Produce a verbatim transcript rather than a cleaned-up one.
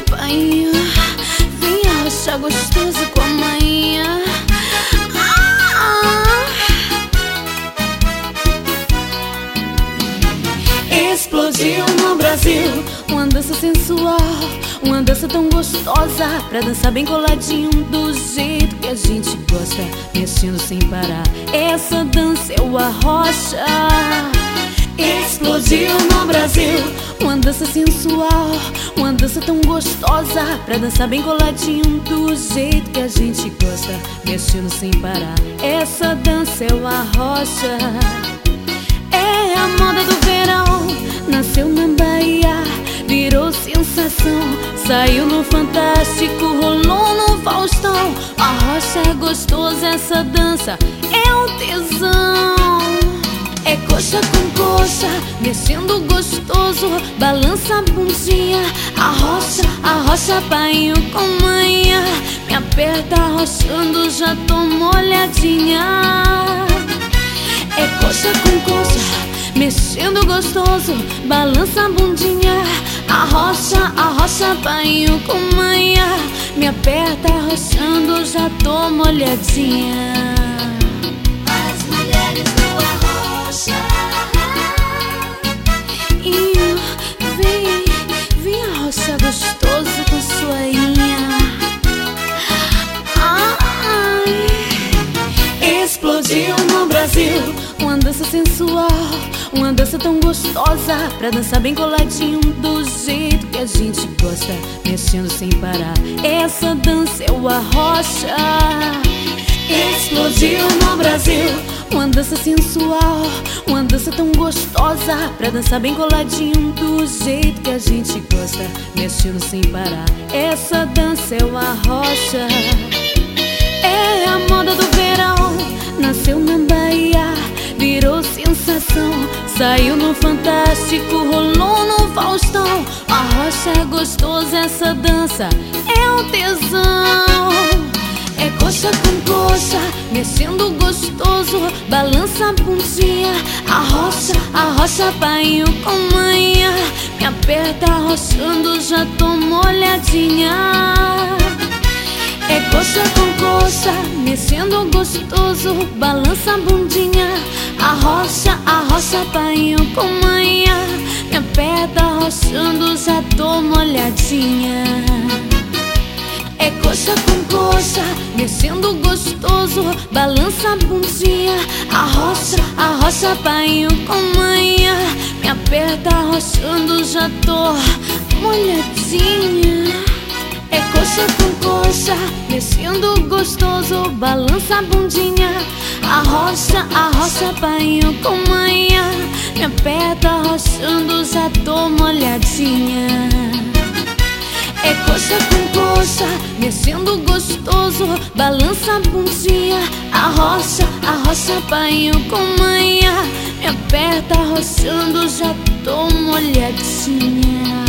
Pai, vem arrochar gostoso com a manhã. Ah. Explodiu no Brasil uma dança sensual, uma dança tão gostosa pra dançar bem coladinho do jeito que a gente gosta, mexendo sem parar. Essa dança é o arrocha. Explodiu no Brasil uma dança sensual, uma dança tão gostosa pra dançar bem coladinho do jeito que a gente gosta, mexendo sem parar. Essa dança é o arrocha. É a moda do verão, nasceu na Bahia, virou sensação, saiu no Fantástico, rolou no Faustão. Arrocha é gostoso, essa dança é o tesão. É coxa com coxa, mexendo gostoso, balança a bundinha. Arrocha, arrocha, painho com manhã, me aperta arrochando, já tô molhadinha. É coxa com coxa, mexendo gostoso, balança a bundinha. Arrocha, arrocha, painho com manhã, me aperta arrochando, já tô molhadinha. As mulheres do arrocha. E vem, vem arrochar gostoso com sua inha. Ai. Explodiu no Brasil uma dança sensual, uma dança tão gostosa pra dançar bem coladinho do jeito que a gente gosta, mexendo sem parar. Essa dança é o arrocha. Explodiu no Brasil uma dança sensual, uma dança tão gostosa pra dançar bem coladinho do jeito que a gente gosta, mexendo sem parar. Essa dança é o arrocha. É a moda do verão, nasceu na Bahia, virou sensação, saiu no Fantástico, rolou no Faustão. Arrocha é gostoso, essa dança é o tesão. É coxa com coxa, mexendo gostoso, balança a bundinha. Arrocha, arrocha, painho com manhã, me aperta arrochando, já tô molhadinha. É coxa com coxa, mexendo gostoso, balança a bundinha. Arrocha, arrocha, painho com manhã, me aperta arrochando, já tô molhadinha. É coxa com coxa, mexendo gostoso, balança a bundinha. Arrocha, arrocha, painho com manhã, me aperta arrochando, já tô molhadinha. É coxa com coxa, mexendo gostoso, balança a bundinha. Arrocha, arrocha, painho com manhã, me aperta arrochando, já tô molhadinha. É coxa com coxa, mexendo gostoso, balança a bundinha. Arrocha, arrocha, painho com manhã, me aperta arrochando, já tô molhadinha.